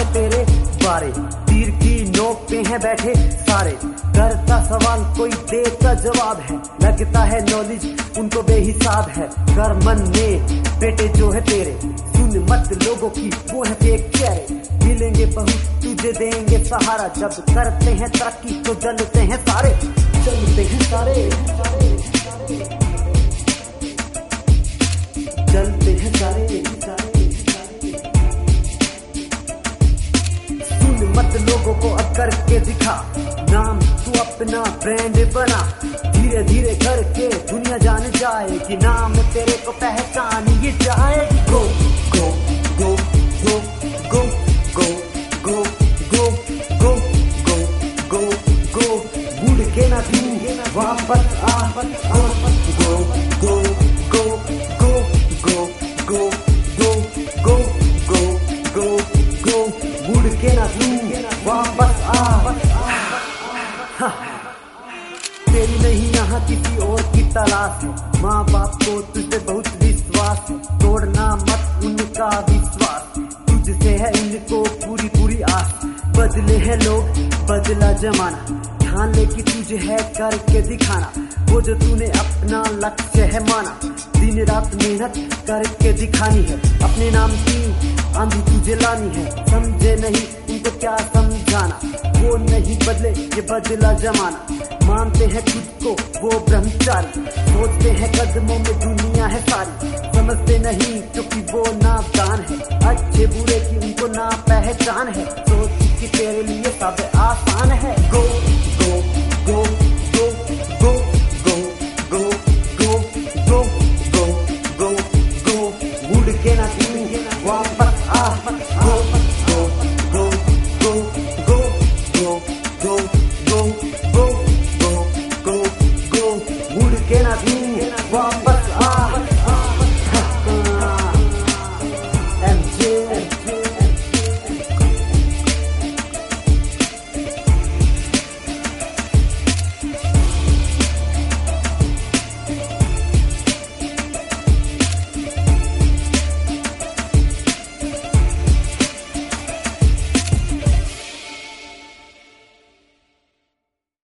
तेरे बारे, तीर की नोक पे हैं बैठे सारे, करता सवाल कोई देता जवाब है, लगता है नॉलेज उनको बेहिसाब है। कर मन में बेटे जो है तेरे, सुन मत लोगों की वो है फेक चेहरे, मिलेंगे बहुत तुझे देंगे सहारा, जब करते हैं तरक्की तो जलते हैं सारे, चलते हैं सारे, चलते हैं सारे। सुन मत लोगों को अब करके दिखा, नाम तू अपना ब्रांड बना, धीरे धीरे करके दुनिया जान जाए कि नाम तेरे को पहचान ये जाए। गो गो गो गो गो गो गो गो गो गो गो गो, मुड़ के ना तू वापस आ, गो गो गो गो गो गो गो गो गो गो गो, मुड़ के ना तू वापस आ। तेरी नहीं यहाँ किसी और की तलाश है, माँ बाप को तुझे बहुत विश्वास है, तोड़ना मत उनका विश्वास, तुझसे है इनको पूरी पूरी आस। बदले हैं लोग बदला जमाना, ठान ले कि तुझे है करके दिखाना, वो जो तूने अपना लक्ष्य है माना, दिन रात मेहनत करके दिखानी है, अपने नाम की आंधी तुझे लानी है। समझे नहीं उनको क्या समझाना, वो नहीं बदले ये बदला जमाना, मानते हैं खुद को वो ब्रह्मचारी, सोचते हैं कदमों में दुनिया है सारी, समझते नहीं क्योंकि वो नादान है, अच्छे बुरे की उनको ना पहचान है, सोच कि तेरे लिए सब आसान है। गो गो गो गो गो गो गो गो गो गो गो गो, मुड़ के ना तू वापस